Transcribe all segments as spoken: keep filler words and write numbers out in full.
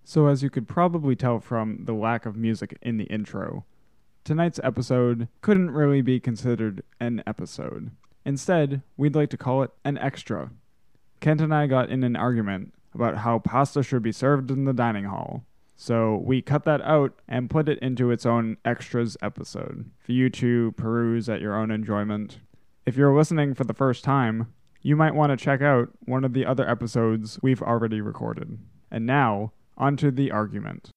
So, as you could probably tell from the lack of music in the intro, tonight's episode couldn't really be considered an episode. Instead, we'd like to call it an extra. Kent and I got in an argument about how pasta should be served in the dining hall. So we cut that out and put it into its own extras episode for you to peruse at your own enjoyment. If you're listening for the first time, you might want to check out one of the other episodes we've already recorded. And now, onto the argument.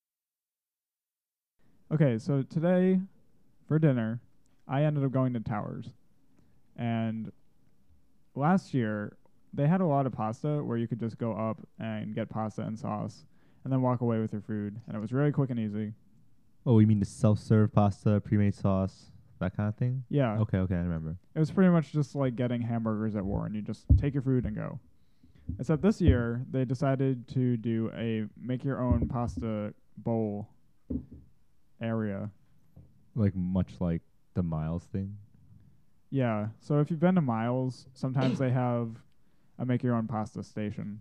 Okay, so today, for dinner, I ended up going to Towers. And last year, they had a lot of pasta where you could just go up and get pasta and sauce and then walk away with your food. And it was really quick and easy. Oh, you mean the self-serve pasta, pre-made sauce, that kind of thing? Yeah. Okay, okay, I remember. It was pretty much just like getting hamburgers at Warren. You just take your food and go. Except this year, they decided to do a make-your-own pasta bowl area. Like much like the Miles thing? Yeah. So if you've been to Miles, sometimes they have a make-your-own pasta station.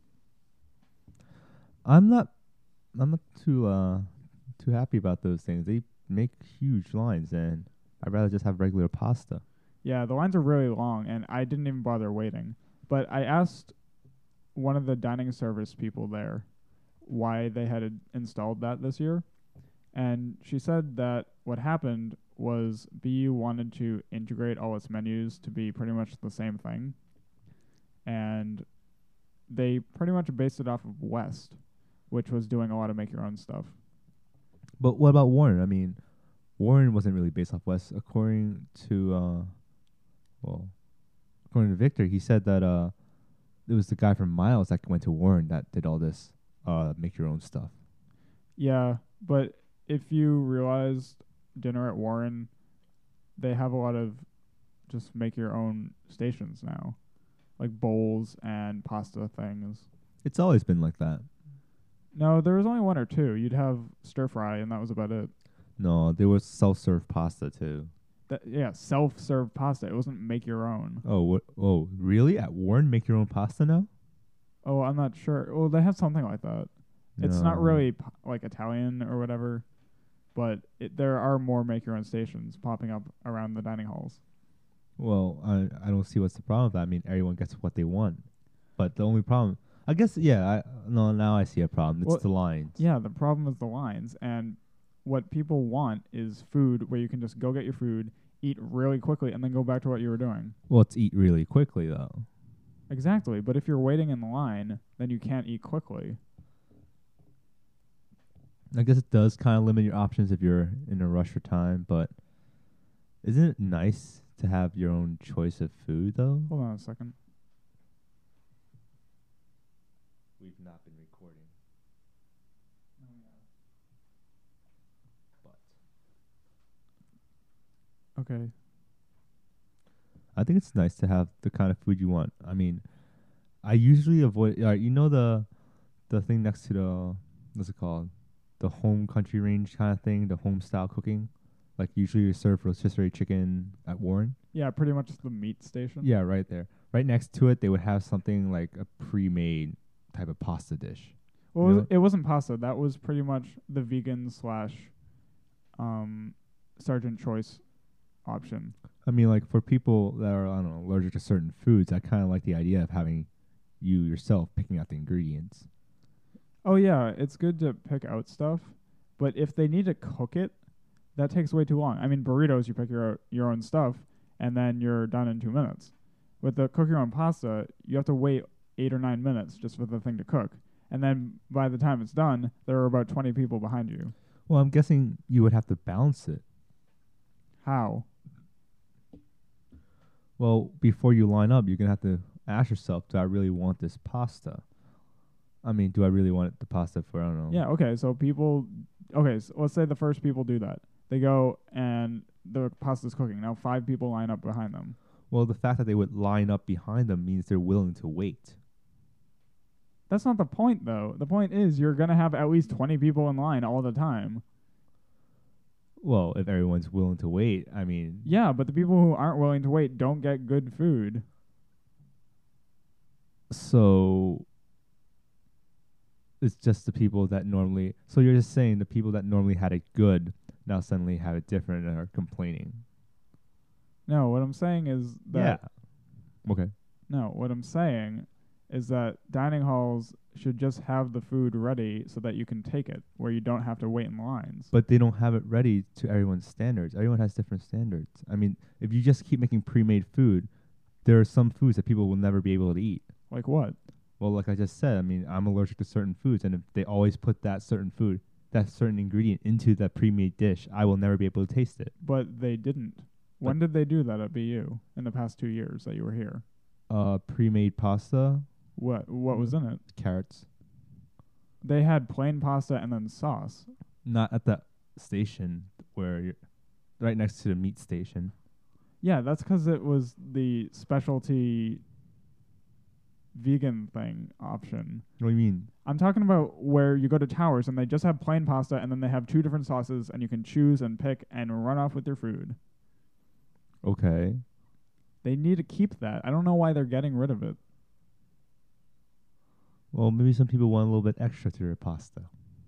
I'm not I'm not too uh too happy about those things. They make huge lines, and I'd rather just have regular pasta. Yeah, the lines are really long, and I didn't even bother waiting. But I asked one of the dining service people there why they had ad- installed that this year, and she said that what happened was B U wanted to integrate all its menus to be pretty much the same thing, and they pretty much based it off of West, which was doing a lot of make-your-own stuff. But what about Warren? I mean, Warren wasn't really based off West. According to, uh, well, according to Victor, he said that uh, it was the guy from Miles that went to Warren that did all this uh, make-your-own stuff. Yeah, but if you realized dinner at Warren, they have a lot of just make-your-own stations now, like bowls and pasta things. It's always been like that. No, there was only one or two. You'd have stir fry, and that was about it. No, there was self-serve pasta too. That, yeah, self-serve pasta. It wasn't make your own. Oh, what? Oh, really? At Warren, make your own pasta now? Oh, I'm not sure. Well, they have something like that. It's not No. really p- like Italian or whatever, but it, there are more make-your-own stations popping up around the dining halls. Well, I I don't see what's the problem with that. I mean, everyone gets what they want, but the only problem, I guess, yeah, I no now I see a problem. It's Well, the lines. Yeah, the problem is the lines, and what people want is food where you can just go get your food, eat really quickly, and then go back to what you were doing. Well, it's eat really quickly though. Exactly, but if you're waiting in the line, then you can't eat quickly. I guess it does kind of limit your options if you're in a rush for time, but isn't it nice to have your own choice of food though? Hold on a second. We've not been recording. But Okay. I think it's nice to have the kind of food you want. I mean, I usually avoid. Uh, you know the the thing next to the what's it called? The home country range kind of thing, the home style cooking. Like usually you serve rotisserie chicken at Warren. Yeah, pretty much the meat station. Yeah, right there. Right next to it, they would have something like a pre-made type of pasta dish. Well, You it, know? was, it wasn't pasta. That was pretty much the vegan slash um, Sergeant Choice option. I mean, like for people that are I don't know allergic to certain foods, I kind of like the idea of having you yourself picking out the ingredients. Oh yeah, it's good to pick out stuff, but if they need to cook it, that takes way too long. I mean, burritos, you pick your your own stuff, and then you're done in two minutes. With the cook your own pasta, you have to wait eight or nine minutes just for the thing to cook, and then by the time it's done, there are about twenty people behind you. Well, I'm guessing you would have to balance it. How? Well, before you line up, you're gonna have to ask yourself, do I really want this pasta? I mean, do I really want the pasta for I don't know? Yeah, okay, so people, okay, so let's say the first people do that. They go and the pasta's cooking. Now five people line up behind them. Well, the fact that they would line up behind them means they're willing to wait. That's not the point, though. The point is you're going to have at least twenty people in line all the time. Well, if everyone's willing to wait, I mean, Yeah, but the people who aren't willing to wait don't get good food. so it's just the people that normally. So you're just saying the people that normally had it good now suddenly have it different and are complaining. No, what I'm saying is that Yeah. Okay. no, what I'm saying is that dining halls should just have the food ready so that you can take it, where you don't have to wait in lines. But they don't have it ready to everyone's standards. Everyone has different standards. I mean, if you just keep making pre-made food, there are some foods that people will never be able to eat. Like what? Well, like I just said, I mean, I'm allergic to certain foods, and if they always put that certain food, that certain ingredient into that pre-made dish, I will never be able to taste it. But they didn't. When did they do that at B U in the past two years that you were here? Uh, pre-made pasta, What what was in it? carrots. They had plain pasta and then sauce. Not at the station where you're right next to the meat station. Yeah, that's 'cause it was the specialty vegan thing option. What do you mean? I'm talking about where you go to Towers and they just have plain pasta and then they have two different sauces and you can choose and pick and run off with your food. Okay. They need to keep that. I don't know why they're getting rid of it. Well, maybe some people want a little bit extra to their pasta.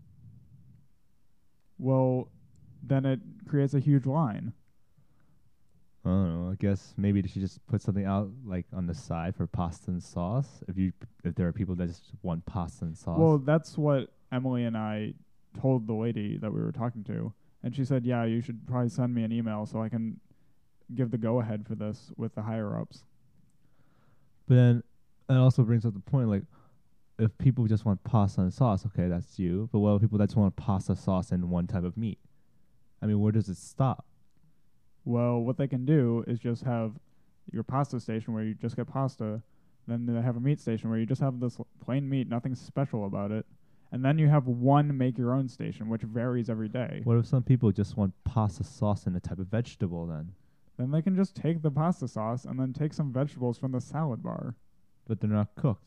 Well, then it creates a huge line. I don't know. I guess maybe they should just put something out like on the side for pasta and sauce. If you if there are people that just want pasta and sauce. Well, that's what Emily and I told the lady that we were talking to. And she said, yeah, you should probably send me an email so I can give the go-ahead for this with the higher-ups. But then it also brings up the point, like, if people just want pasta and sauce, okay, that's you. But what about people that just want pasta, sauce, and one type of meat? I mean, where does it stop? Well, what they can do is just have your pasta station where you just get pasta. Then they have a meat station where you just have this plain meat, nothing special about it. And then you have one make-your-own station, which varies every day. What if some people just want pasta sauce and a type of vegetable then? Then they can just take the pasta sauce and then take some vegetables from the salad bar. But they're not cooked.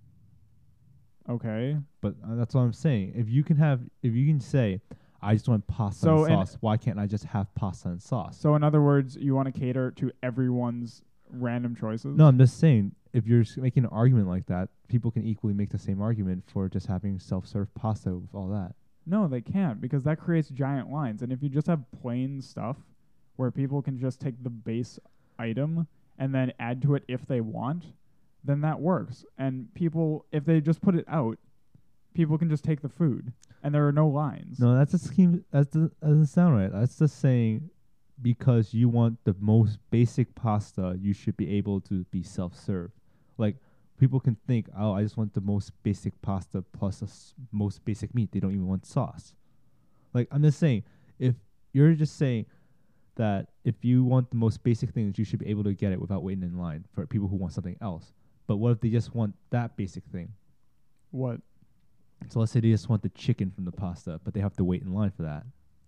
Okay. But uh, that's what I'm saying. If you can have, if you can say, I just want pasta So and in- sauce, why can't I just have pasta and sauce? So in other words, you want to cater to everyone's random choices? No, I'm just saying, if you're s- making an argument like that, people can equally make the same argument for just having self-serve pasta with all that. No, they can't, because that creates giant lines. And if you just have plain stuff where people can just take the base item and then add to it if they want, then that works. And people, if they just put it out, people can just take the food and there are no lines. No, that's a scheme. That doesn't doesn't sound right. That's just saying because you want the most basic pasta, you should be able to be self-serve. Like, people can think, oh, I just want the most basic pasta plus the s- most basic meat. They don't even want sauce. Like, I'm just saying, if you're just saying that if you want the most basic things, you should be able to get it without waiting in line for people who want something else. But what if they just want that basic thing? What? So let's say they just want the chicken from the pasta, but they have to wait in line for that.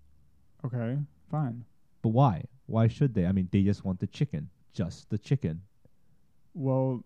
Okay, fine. But why? Why should they? I mean, they just want the chicken. Just the chicken. Well,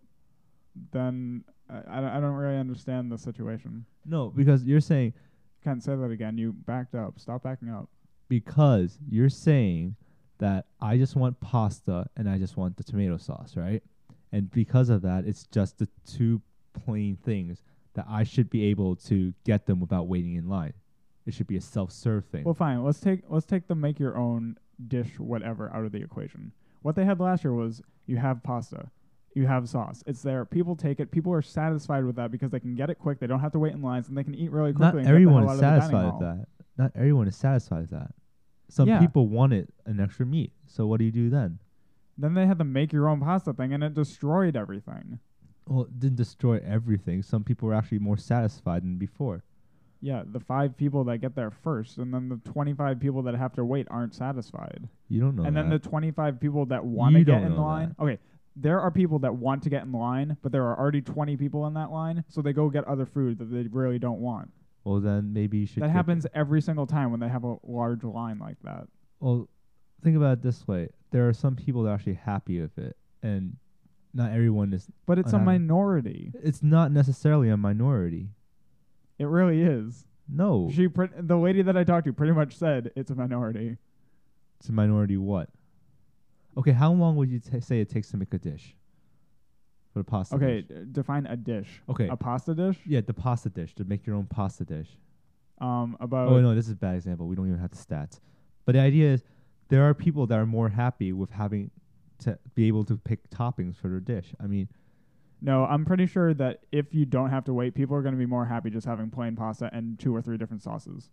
then I, I don't- I don't really understand the situation. No, because you're saying, Can't say that again. You backed up. Stop backing up. because you're saying that I just want pasta and I just want the tomato sauce, right? And because of that, it's just the two plain things that I should be able to get them without waiting in line. It should be a self-serve thing. Well, fine. Let's take let's take the make your own dish whatever out of the equation. What they had last year was you have pasta, you have sauce. It's there. People take it. People are satisfied with that because they can get it quick. They don't have to wait in lines and they can eat really quickly. Not and everyone get is the hell out of the satisfied dining with hall. that. Not everyone is satisfied with that. Some Yeah. people wanted an extra meat. So what do you do then? Then they had the make your own pasta thing and it destroyed everything. Well, it didn't destroy everything. Some people were actually more satisfied than before. Yeah, the five people that get there first, and then the twenty-five people that have to wait aren't satisfied. You don't know and then that. the twenty-five people that want to You get don't in know line. Okay, there are people that want to get in line, but there are already twenty people in that line, so they go get other food that they really don't want. well, then maybe you should. That get- happens every single time when they have a large line like that. Well, think about it this way: there are some people that are actually happy with it, and not everyone is. But it's a Unhappy. minority. It's not necessarily a minority. It really is. No, She, pre- the lady that I talked to, pretty much said it's a minority. it's a minority. What? Okay, how long would you t- say it takes to make a dish? for the pasta Okay, dish. d- define a dish. Okay. A pasta dish? Yeah, the pasta dish, to make your own pasta dish. Um, about Oh no, this is a bad example. We don't even have the stats. But the idea is there are people that are more happy with having to be able to pick toppings for their dish. I mean, No, I'm pretty sure that if you don't have to wait, people are going to be more happy just having plain pasta and two or three different sauces.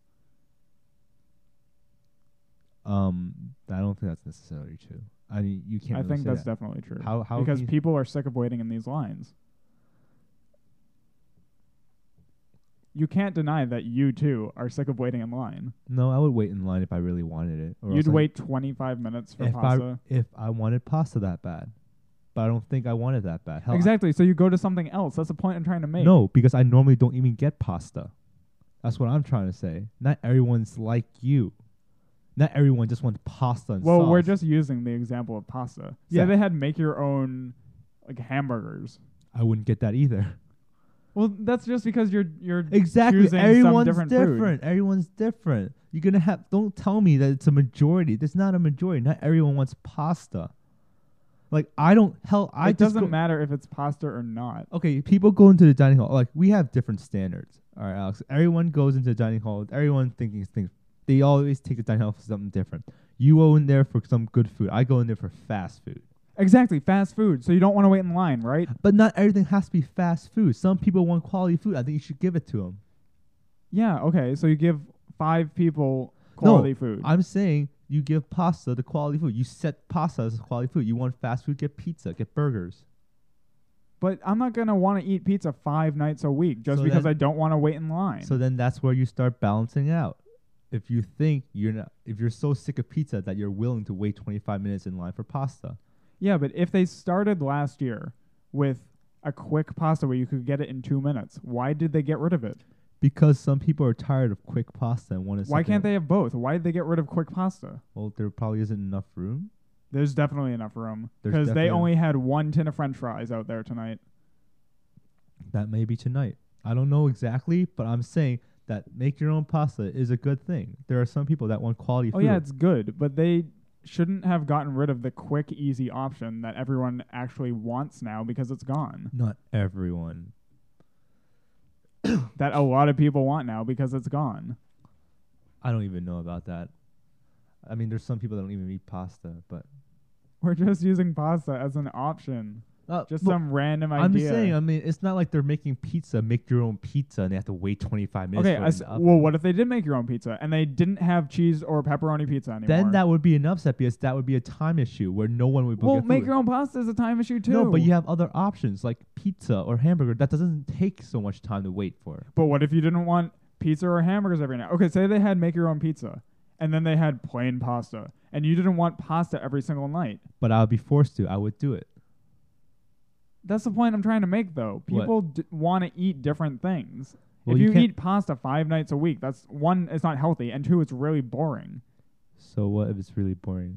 um, I don't think that's necessarily true. I mean, you can't. I really think say that's that. definitely true. How how because can you- people are sick of waiting in these lines. You can't deny that you too are sick of waiting in line. No, I would wait in line if I really wanted it. Or You'd else I- wait twenty-five minutes for if pasta. I if I wanted pasta that bad, but I don't think I wanted that bad. Hell, I- Exactly. So you go to something else. That's the point I'm trying to make. No, because I normally don't even get pasta. That's what I'm trying to say. Not everyone's like you. Not everyone just wants pasta and Well, sauce. we're just using the example of pasta. Yeah. Say they had make your own like hamburgers. I wouldn't get that either. Well, that's just because you're you're Exactly. choosing some Everyone's different food. different. Everyone's different. You're gonna have. Don't tell me that it's a majority. There's not a majority. Not everyone wants pasta. Like I don't. Hell, I it just doesn't go- matter if it's pasta or not. Okay, people go into the dining hall. Like we have different standards. All right, Alex. Everyone goes into the dining hall. with Everyone thinking things. They always take the dining hall for something different. You go in there for some good food. I go in there for fast food. Exactly, fast food. So you don't want to wait in line, right? But not everything has to be fast food. Some people want quality food. I think you should give it to them. Yeah, okay. So you give five people quality food. I'm saying you give pasta the quality food. You set pasta as quality food. You want fast food, get pizza, get burgers. But I'm not going to want to eat pizza five nights a week just So because then- I don't want to wait in line. So then that's where you start balancing out. If you think you're not, if you're so sick of pizza that you're willing to wait twenty-five minutes in line for pasta. Yeah, but if they started last year with a quick pasta where you could get it in two minutes, why did they get rid of it? Because some people are tired of quick pasta and want to. Why can't they have both? Why did they get rid of quick pasta? Well, there probably isn't enough room. There's definitely enough room There's because they definitely only had one tin of French fries out there tonight. That may be tonight. I don't know exactly, but I'm saying that make your own pasta is a good thing. There are some people that want quality Oh food. yeah, it's good, but they shouldn't have gotten rid of the quick, easy option that everyone actually wants now because it's gone. Not everyone. That a lot of people want now because it's gone. I don't even know about that. I mean, there's some people that don't even eat pasta, but We're just using pasta as an option. uh, Just well, some random idea. I'm just saying. I mean, it's not like they're making pizza, make your own pizza, and they have to wait twenty-five minutes. Okay, for I it s- in the oven. well, what if they did make your own pizza and they didn't have cheese or pepperoni pizza anymore? Then that would be an upset because that would be a time issue where no one would. well, get make food. your own pasta is a time issue too. No, but you have other options like pizza or hamburger that doesn't take so much time to wait for. But what if you didn't want pizza or hamburgers every night? Okay, say they had make your own pizza and then they had plain pasta and you didn't want pasta every single night. But I would be forced to. I would do it. That's the point I'm trying to make, though. What? People d- want to eat different things. Well, if you you, can't- eat pasta five nights a week, that's one, it's not healthy, and two, it's really boring. So what if it's really boring?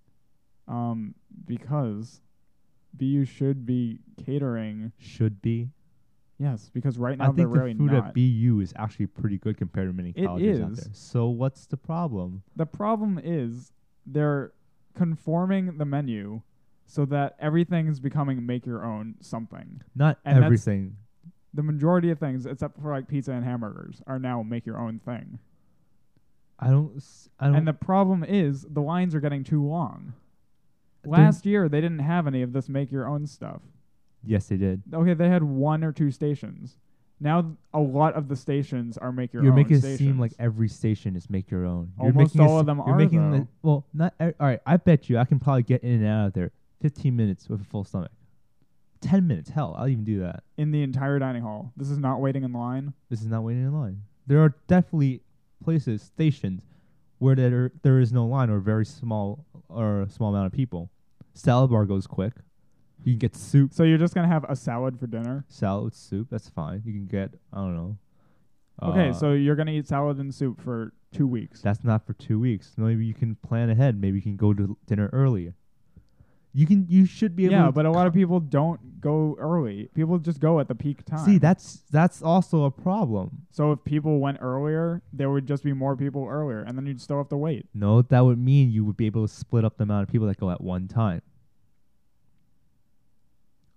Um, because B U should be catering. Should be. Yes, because right now I they're think the really food not. at B U is actually pretty good compared to many It colleges out is. there. So what's the problem? The problem is they're conforming the menu so that everything's becoming make your own something. Not And that's- everything. The majority of things, except for like pizza and hamburgers, are now make your own thing. I don't. s- I don't. And the problem is the lines are getting too long. They're- Last year they didn't have any of this make your own stuff. yes, they did. Okay, they had one or two stations. Now th- a lot of the stations are make your You're own making it stations. seem like every station is make your own. You're Almost making it all of se- them you're are, making though. the- well, not. E- all right, I bet you I can probably get in and out of there fifteen minutes with a full stomach. ten minutes, hell, I'll even do that. in the entire dining hall. This is not waiting in line. This is not waiting in line. There are definitely places, stations, where there there is no line or very small or a small amount of people. Salad bar goes quick. You can get soup, So you're just gonna have a salad for dinner. salad with soup. That's fine. You can get I don't know. Okay, uh, so you're gonna eat salad and soup for two weeks. that's not for two weeks. Maybe you can plan ahead. Maybe you can go to dinner earlier. You can. You should be able. Yeah, to but a lot of people don't go early. People just go at the peak time. see that's that's also a problem. So if people went earlier, there would just be more people earlier, and then you'd still have to wait. No, that would mean you would be able to split up the amount of people that go at one time.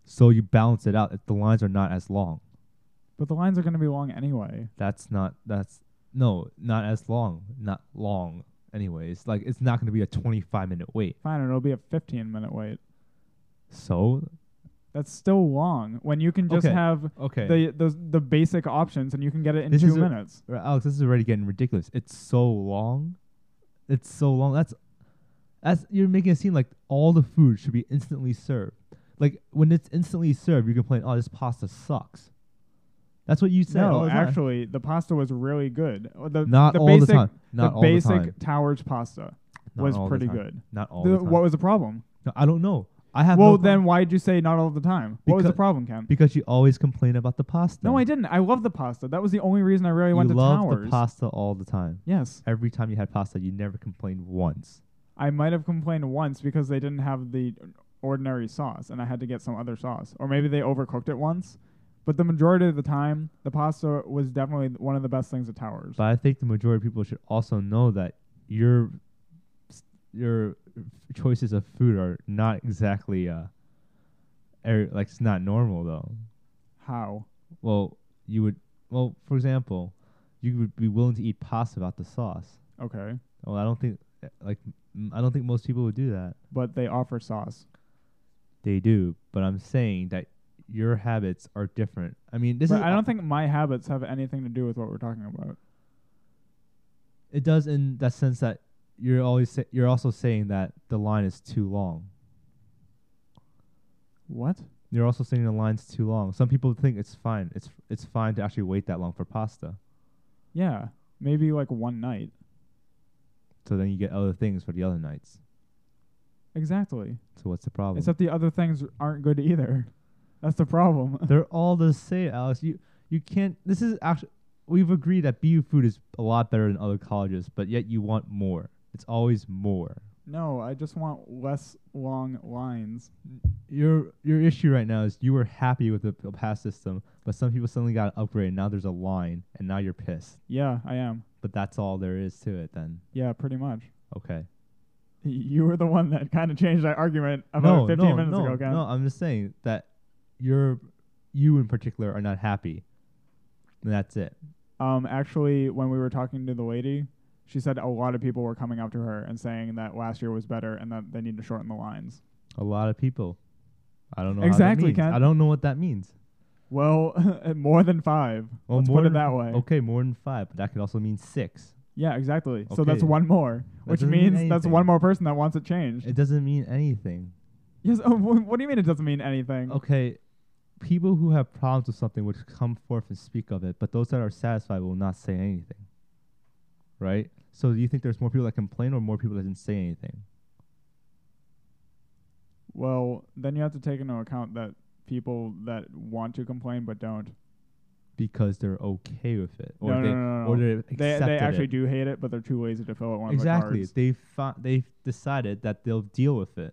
So you balance it out. If the lines are not as long. But the lines are going to be long anyway. That's not. That's no, not as long. Not long. Anyways, like it's not going to be a twenty-five minute wait. Fine, it'll be a fifteen minute wait. So That's still long when you can just Okay, have okay, the, the the basic options and you can get it in This two is a- minutes. Uh, Alex, this is already getting ridiculous. It's so long. It's so long. That's that's you're making it seem like all the food should be instantly served. Like when it's instantly served, you complain, "Oh, this pasta sucks." That's what you say. all No, the time. actually, the pasta was really good. Uh, The, not the all basic, the time. Not the all basic the time. Towers pasta Not was all the pretty time. good. Not all The- the time. what was the problem? No, I don't know. I have Well, no then problem. why did you say not all the time? What was the Because- problem, Ken? Because you always complain about the pasta. No, I didn't. I love the pasta. That was the only reason I really you went to love Towers. the pasta all the time. Yes. Every time you had pasta, you never complained once. I might have complained once because they didn't have the ordinary sauce and I had to get some other sauce. Or maybe they overcooked it once. But the majority of the time, the pasta was definitely one of the best things at Towers. But I think the majority of people should also know that your your choices of food are not exactly uh er, like it's not normal though. How? Well, you would well, for example, you would be willing to eat pasta without the sauce. Okay. Well, I don't think uh, like m- I don't think most people would do that. But they offer sauce. They do, but I'm saying that your habits are different. I mean, this But is I don't think my habits have anything to do with what we're talking about. it does in that sense that you're always sa- you're also saying that the line is too long. What? You're also saying the line's too long. Some people think it's fine. It's it's fine to actually wait that long for pasta. Yeah. Maybe like one night. So then you get other things for the other nights. Exactly. So what's the problem? Except the other things aren't good either. That's the problem. They're all the same, Alex. You you can't. This is actually we've agreed that B U food is a lot better than other colleges, but yet you want more. It's always more. No, I just want less long lines. Your your issue right now is you were happy with the p- pass system, but some people suddenly got an upgrade, and now there's a line, and now you're pissed. Yeah, I am. But that's all there is to it then. Yeah, pretty much. Okay. Y- You were the one that kind of changed that argument about no, fifteen no, minutes no, ago, Ken. no. I'm just saying that you're you in particular are not happy. And that's it. Um, actually, when we were talking to the lady, she said a lot of people were coming up to her and saying that last year was better and that they need to shorten the lines. A lot of people. I don't know Exactly, how that means. Ken. I don't know what that means. Well, more than five. Well, Let's more put it than- that way. Okay, more than five, but that could also mean six. Yeah, exactly. So that's Okay. one more, That which doesn't mean means that's anything. one more person that wants it changed. It doesn't mean anything. Yes. Oh, wh- what do you mean it doesn't mean anything? Okay, people who have problems with something would come forth and speak of it, but those that are satisfied will not say anything. Right? So do you think there's more people that complain or more people that didn't say anything? Well, then you have to take into account that people that want to complain but don't. Because they're okay with it. Or no, they no, no, no, or no. they They they accepted actually it. do hate it, but they're too lazy to fill out one Exactly. of the cards. They fi- they've decided that they'll deal with it.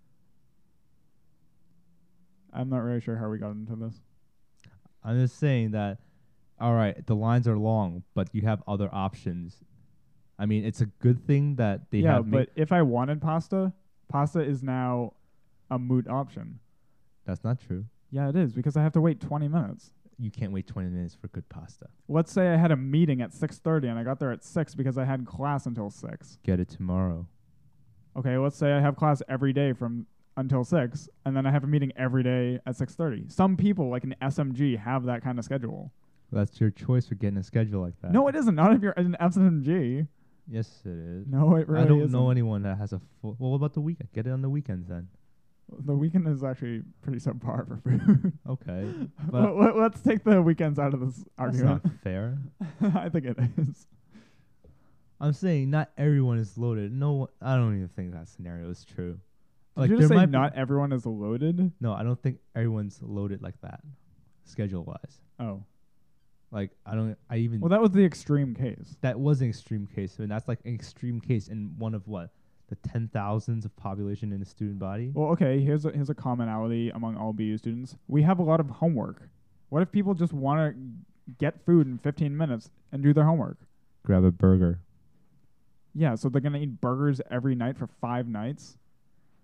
I'm not really sure how we got into this. I'm just saying that, all right, the lines are long, but you have other options. I mean, it's a good thing that they yeah, have. but if I wanted pasta, pasta is now a moot option. That's not true. Yeah, it is because I have to wait twenty minutes. You can't wait twenty minutes for good pasta. Let's say I had a meeting at six thirty and I got there at six because I had class until six. Get it tomorrow. Okay, let's say I have class every day from until six, and then I have a meeting every day at six thirty. Some people, like an S M G, have that kind of schedule. That's your choice for getting a schedule like that. No, it isn't. Not if you're an S M G. Yes, it is. No, it really I don't isn't. know anyone that has a full. Well, what about the weekend? Get it on the weekends then. The weekend is actually pretty subpar for food. Okay, But but let, let's take the weekends out of this that's argument. not fair. I think it is. I'm saying not everyone is loaded. No, one- I don't even think that scenario is true. Did you just there say might be- not everyone is loaded? No, I don't think everyone's loaded like that, schedule wise. Oh. Like I don't. I even Well, that was the extreme case. that was an extreme case, and that's like an extreme case in one of what the ten thousands of population in the student body. Well, okay, here's a, here's a commonality among all B U students. We have a lot of homework. What if people just want to get food in fifteen minutes and do their homework? Grab a burger. Yeah, so they're going to eat burgers every night for five nights?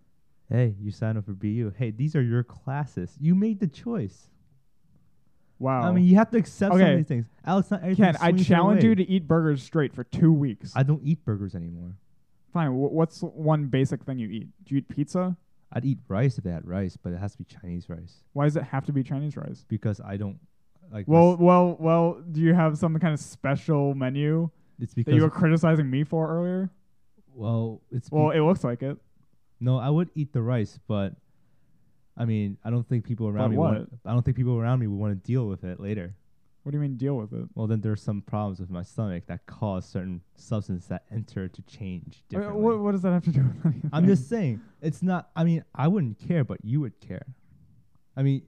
Hey, you signed up for B U. Hey, these are your classes. You made the choice. Wow. I mean, you have to accept some Okay. of these things. Alex, not everything Ken, I swings your challenge way. you to eat burgers straight for two weeks. I don't eat burgers anymore. Fine. wh- What's one basic thing you eat? Do you eat pizza? I'd eat rice if they had rice, but it has to be Chinese rice Why does it have to be Chinese rice? because I don't like. Well, this- well, well. Do you have some kind of special menu it's that because you were criticizing me for earlier? well, it's Well, be- it looks like it. no. I would eat the rice, but I mean, I don't think people around But me. what? Want, I don't think people around me would want to deal with it later. What do you mean deal with it? Well, then there's some problems with my stomach that cause certain substances that enter to change I mean, differently. what, what does that have to do with anything? I'm just saying, it's not. I mean, I wouldn't care, but you would care. I mean,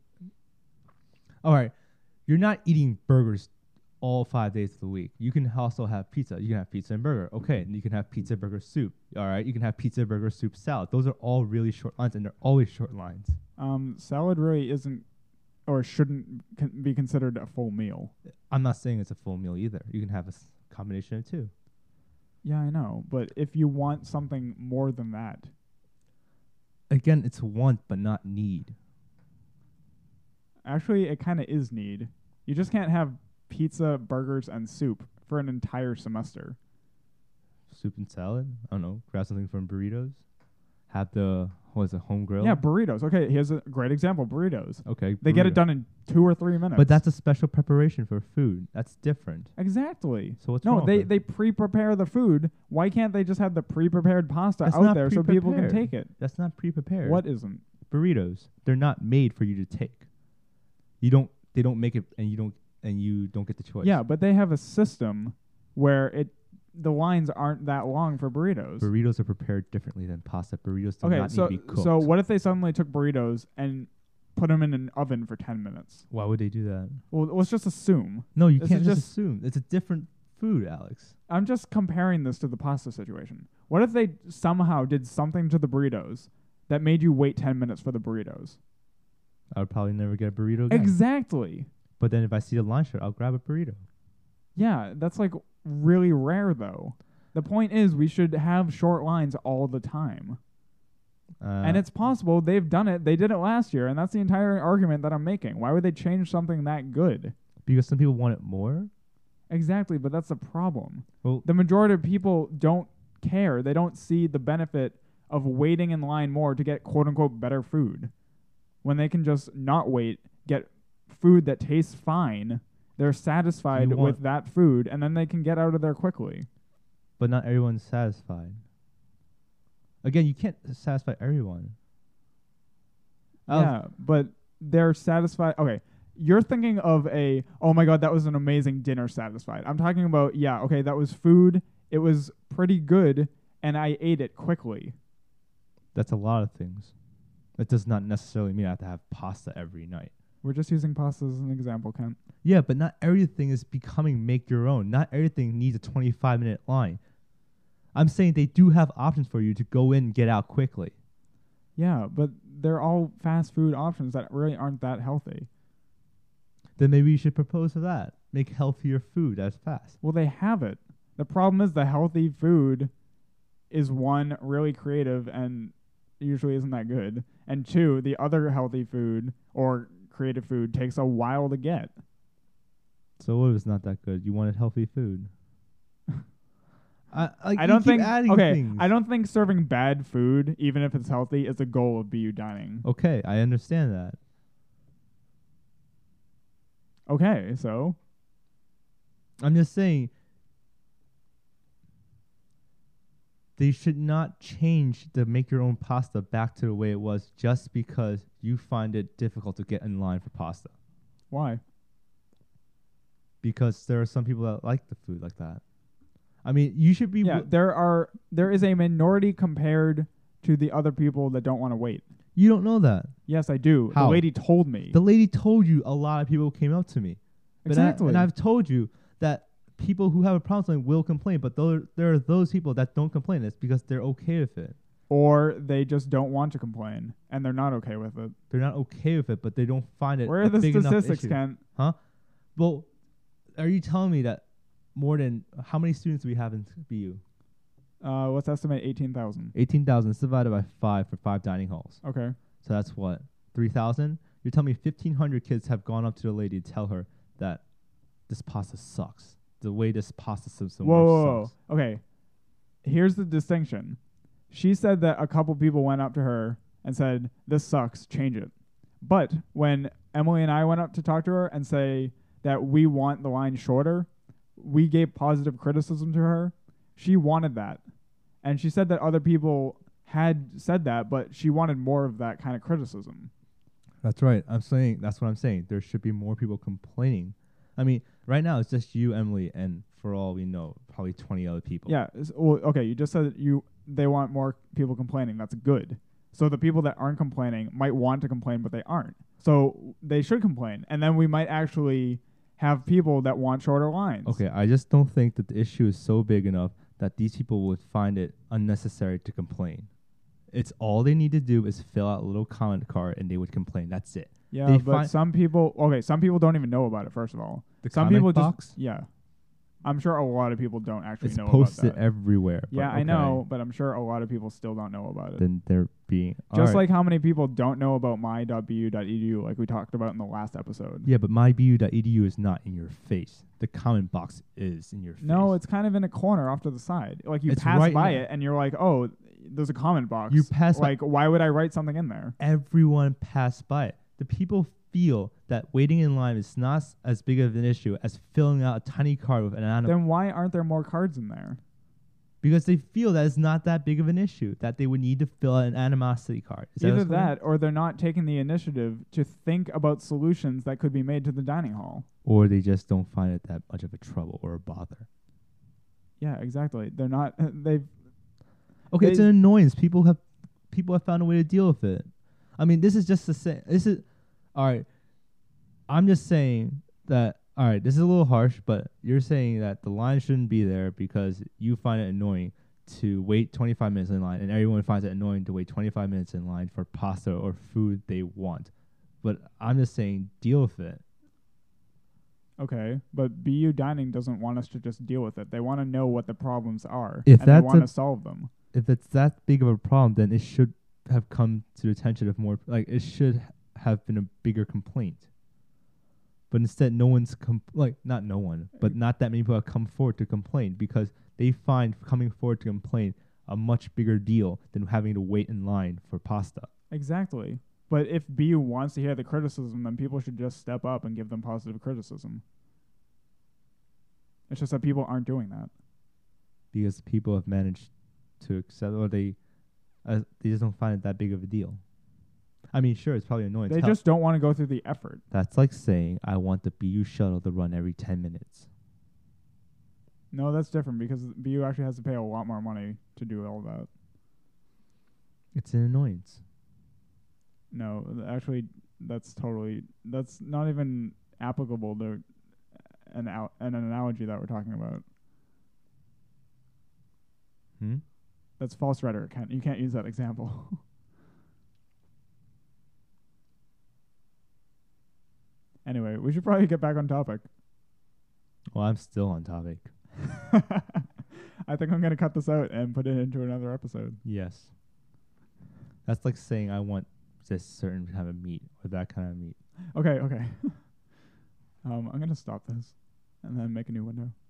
all right, you're not eating burgers all five days of the week. You can also have pizza. You can have pizza and burger. Okay, and you can have pizza, burger, soup. All right, you can have pizza, burger, soup, salad. Those are all really short lines, and they're always short lines. Um, salad really isn't or shouldn't con- be considered a full meal. I'm not saying it's a full meal either. You can have a s- combination of two. Yeah, I know. But if you want something more than that, Again, it's want but not need. actually, it kind of is need. You just can't have pizza, burgers, and soup for an entire semester. Soup and salad. I don't know. Grab something from burritos. Have the what is it, home grill? Yeah, burritos. Okay, here's a great example. Burritos. Okay. They get it burrito. done in two or three minutes. But that's a special preparation for food. That's different. exactly. So what's No, wrong they, with it? they pre-prepare the food. Why can't they just have the pre-prepared pasta That's out not there so people can pre-prepared. take it? That's not pre-prepared. What isn't? Burritos? They're not made for you to take. You don't. They don't make it, and you don't. And you don't get the choice. Yeah, but they have a system where it the lines aren't that long for burritos. Burritos are prepared differently than pasta. Burritos do okay, not so need to be cooked. so what if they suddenly took burritos and put them in an oven for ten minutes? Why would they do that? Well, let's just assume. No, you This can't is just just- assume. It's a different food, Alex. I'm just comparing this to the pasta situation. What if they somehow did something to the burritos that made you wait ten minutes for the burritos? I would probably never get a burrito again. Exactly. But then if I see a line shirt, I'll grab a burrito. Yeah, that's like really rare though. The point is we should have short lines all the time. Uh, And it's possible they've done it. They did it last year, and that's the entire argument that I'm making. Why would they change something that good? because some people want it more. Exactly, but that's the problem. Well, The majority of people don't care. They don't see the benefit of waiting in line more to get quote unquote better food. When they can just not wait, get food that tastes fine, they're satisfied You want- with that food, and then they can get out of there quickly. but not everyone's satisfied. Again, you can't satisfy everyone. Alex, Yeah, but they're satisfied. Okay, you're thinking of a, oh my God, that was an amazing dinner satisfied. I'm talking about, yeah, okay, that was food. It was pretty good, and I ate it quickly. That's a lot of things. That does not necessarily mean I have to have pasta every night. We're just using pasta as an example, Kent. Yeah, but not everything is becoming make your own. Not everything needs a twenty-five minute line. I'm saying they do have options for you to go in and get out quickly. Yeah, but they're all fast food options that really aren't that healthy. Then maybe you should propose for that. Make healthier food as fast. Well, they have it. The problem is the healthy food is one, really creative and usually isn't that good. And two, the other healthy food or creative food takes a while to get. So what if it's not that good? You wanted healthy food. I, like, I you don't keep think adding okay. things. I don't think serving bad food, even if it's healthy, is the goal of B U dining. Okay, I understand that. Okay, so I'm just saying they should not change the make your own pasta back to the way it was just because you find it difficult to get in line for pasta. why? Because there are some people that like the food like that. I mean, you should be. Yeah, wi- there are there is a minority compared to the other people that don't want to wait. you don't know that. Yes, I do. How? The lady told me. The lady told you a lot of people came up to me. But I- exactly. and I've told you that people who have a problem with something will complain, but there, there are those people that don't complain. It's because they're okay with it. or they just don't want to complain and they're not okay with it. They're not okay with it, but they don't find it Where a are the big enough statistics, issue. Kent? Well, are you telling me that more than how many students do we have in B U? Uh, let's estimate eighteen thousand. eighteen thousand is divided by five for five dining halls. Okay. So that's what? three thousand? You're telling me fifteen hundred kids have gone up to the lady to tell her that this pasta sucks. The way this pasta system Whoa, works whoa, whoa. sucks. Okay. Here's the distinction. She said that a couple people went up to her and said, this sucks, change it. But when Emily and I went up to talk to her and say that we want the line shorter, we gave positive criticism to her. She wanted that. And she said that other people had said that, but she wanted more of that kind of criticism. That's right. I'm saying, that's what I'm saying. There should be more people complaining. I mean, right now it's just you, Emily, and for all we know, probably twenty other people. Yeah. s- Well, okay, you just said that you they want more people complaining. That's good. So the people that aren't complaining might want to complain, but they aren't. So they should complain. And then we might actually have people that want shorter lines. Okay, I just don't think that the issue is so big enough that these people would find it unnecessary to complain. It's all they need to do is fill out a little comment card and they would complain. That's it. Yeah, They but find- some people, okay, some people don't even know about it, first of all. The Some comment people box? just, yeah. I'm sure a lot of people don't actually It's know posted about that. everywhere. Yeah, but I okay, know, but I'm sure a lot of people still don't know about it. Then they're being Just alright. like how many people don't know about my dot b u dot e d u, like we talked about in the last episode. Yeah, but my b u dot e d u is not in your face. The comment box is in your face. No, it's kind of in a corner off to the side. Like you It's pass right by in- it and you're like, oh, there's a comment box. You pass by- like, why would I write something in there? everyone passed by it. The people feel that waiting in line is not s- as big of an issue as filling out a tiny card with an animal. Then why aren't there more cards in there? Because they feel that it's not that big of an issue, that they would need to fill out an animosity card. Is Either what's going on? that, or they're not taking the initiative to think about solutions that could be made to the dining hall. Or they just don't find it that much of a trouble or a bother. Yeah, exactly. They're not. They've. Okay, it's They- an annoyance. People have people have found a way to deal with it. I mean, this is just the same. This is all right. I'm just saying that. All right, this is a little harsh, but you're saying that the line shouldn't be there because you find it annoying to wait twenty-five minutes in line, and everyone finds it annoying to wait twenty-five minutes in line for pasta or food they want. But I'm just saying, deal with it. Okay, but B U Dining doesn't want us to just deal with it. They want to know what the problems are, If and they that's want a- to solve them. If it's that big of a problem, then it should have come to the attention of more. Like it should have been a bigger complaint. But instead, no one's com- like not no one, but not that many people have come forward to complain because they find coming forward to complain a much bigger deal than having to wait in line for pasta. Exactly. But if B U wants to hear the criticism, then people should just step up and give them positive criticism. It's just that people aren't doing that. Because people have managed to accept, or they, uh, they just don't find it that big of a deal. I mean, sure, it's probably annoying. They It's hell- just don't want to go through the effort. That's like saying I want the B U shuttle to run every ten minutes. No, that's different because B U actually has to pay a lot more money to do all that. It's an annoyance. No, th- actually, that's totally that's not even applicable to an al- an analogy that we're talking about. Hmm? That's false rhetoric. Can't, you can't use that example. Anyway, we should probably get back on topic. Well, I'm still on topic. I think I'm going to cut this out and put it into another episode. Yes. That's like saying I want this certain kind of meat or that kind of meat. Okay, okay. um, I'm going to stop this and then make a new window.